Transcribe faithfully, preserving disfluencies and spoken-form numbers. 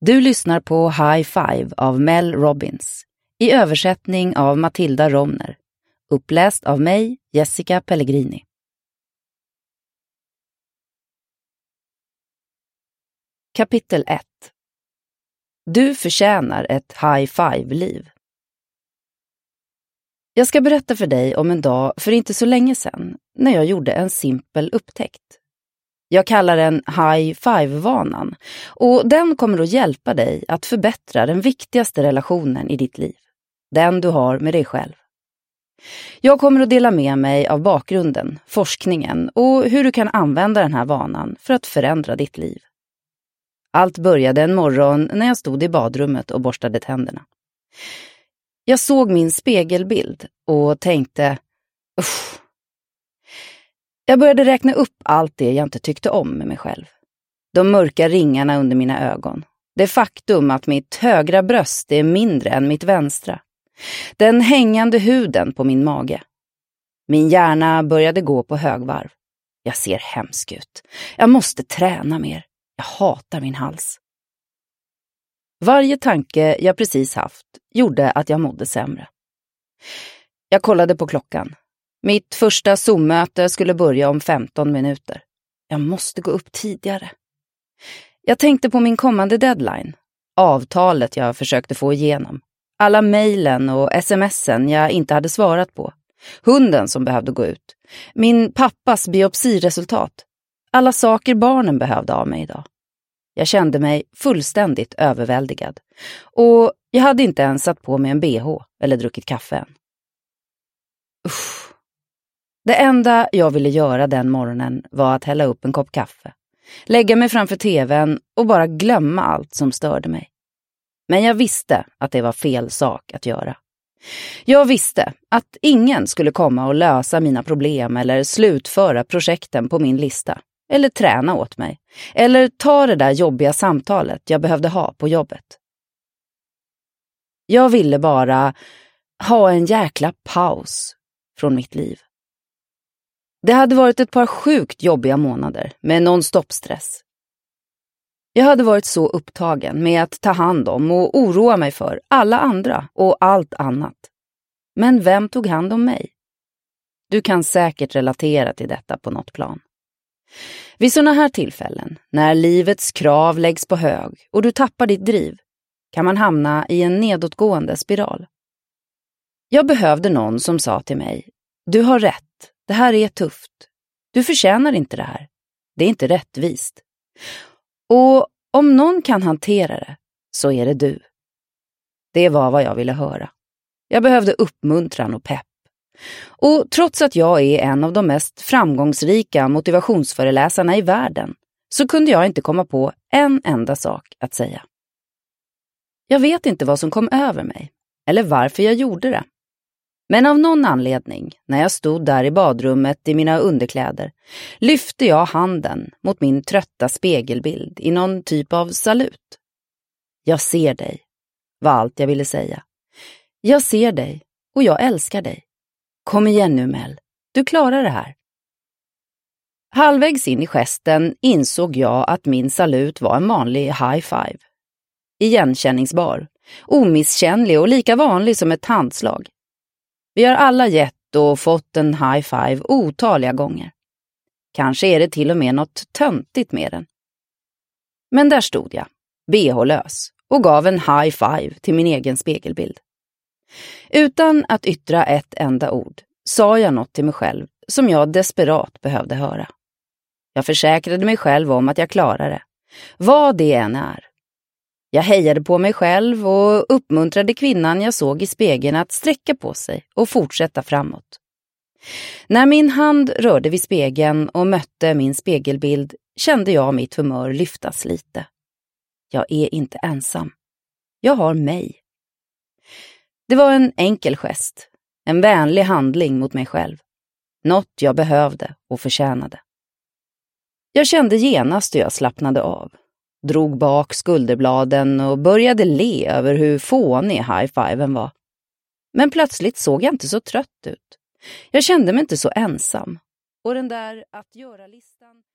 Du lyssnar på High Five av Mel Robbins i översättning av Matilda Romner, uppläst av mig, Jessica Pellegrini. Kapitel ett. Du förtjänar ett high five-liv. Jag ska berätta för dig om en dag för inte så länge sedan när jag gjorde en simpel upptäckt. Jag kallar den high five-vanan och den kommer att hjälpa dig att förbättra den viktigaste relationen i ditt liv. Den du har med dig själv. Jag kommer att dela med mig av bakgrunden, forskningen och hur du kan använda den här vanan för att förändra ditt liv. Allt började en morgon när jag stod i badrummet och borstade tänderna. Jag såg min spegelbild och tänkte, usch. Jag började räkna upp allt det jag inte tyckte om med mig själv. De mörka ringarna under mina ögon. Det faktum att mitt högra bröst är mindre än mitt vänstra. Den hängande huden på min mage. Min hjärna började gå på högvarv. Jag ser hemsk ut. Jag måste träna mer. Jag hatar min hals. Varje tanke jag precis haft gjorde att jag mådde sämre. Jag kollade på klockan. Mitt första Zoom-möte skulle börja om femton minuter. Jag måste gå upp tidigare. Jag tänkte på min kommande deadline. Avtalet jag försökte få igenom. Alla mejlen och smsen jag inte hade svarat på. Hunden som behövde gå ut. Min pappas biopsiresultat. Alla saker barnen behövde av mig idag. Jag kände mig fullständigt överväldigad. Och jag hade inte ens satt på mig en B H eller druckit kaffe än. Usch. Det enda jag ville göra den morgonen var att hälla upp en kopp kaffe. Lägga mig framför tvn och bara glömma allt som störde mig. Men jag visste att det var fel sak att göra. Jag visste att ingen skulle komma och lösa mina problem eller slutföra projekten på min lista. Eller träna åt mig. Eller ta det där jobbiga samtalet jag behövde ha på jobbet. Jag ville bara ha en jäkla paus från mitt liv. Det hade varit ett par sjukt jobbiga månader med non-stop-stress. Jag hade varit så upptagen med att ta hand om och oroa mig för alla andra och allt annat. Men vem tog hand om mig? Du kan säkert relatera till detta på något plan. Vid sådana här tillfällen, när livets krav läggs på hög och du tappar ditt driv, kan man hamna i en nedåtgående spiral. Jag behövde någon som sa till mig, du har rätt, det här är tufft. Du förtjänar inte det här. Det är inte rättvist. Och om någon kan hantera det, så är det du. Det var vad jag ville höra. Jag behövde uppmuntran och pepp. Och trots att jag är en av de mest framgångsrika motivationsföreläsarna i världen, så kunde jag inte komma på en enda sak att säga. Jag vet inte vad som kom över mig, eller varför jag gjorde det. Men av någon anledning, när jag stod där i badrummet i mina underkläder, lyfte jag handen mot min trötta spegelbild i någon typ av salut. Jag ser dig, var allt jag ville säga. Jag ser dig och jag älskar dig. Kom igen nu, Mel. Du klarar det här. Halvvägs in i gesten insåg jag att min salut var en vanlig high five. Igenkänningsbar, omisskännlig och lika vanlig som ett handslag. Vi har alla gett och fått en high five otaliga gånger. Kanske är det till och med något töntigt med den. Men där stod jag, B H-lös, och gav en high five till min egen spegelbild. Utan att yttra ett enda ord sa jag något till mig själv som jag desperat behövde höra. Jag försäkrade mig själv om att jag klarade det, vad det än är. Jag hejade på mig själv och uppmuntrade kvinnan jag såg i spegeln att sträcka på sig och fortsätta framåt. När min hand rörde vid spegeln och mötte min spegelbild kände jag mitt humör lyftas lite. Jag är inte ensam. Jag har mig. Det var en enkel gest, en vänlig handling mot mig själv. Något jag behövde och förtjänade. Jag kände genast hur jag slappnade av. Drog bak skulderbladen och började le över hur fånig high-fiven var. Men plötsligt såg jag inte så trött ut. Jag kände mig inte så ensam. Och den där att göra-listan...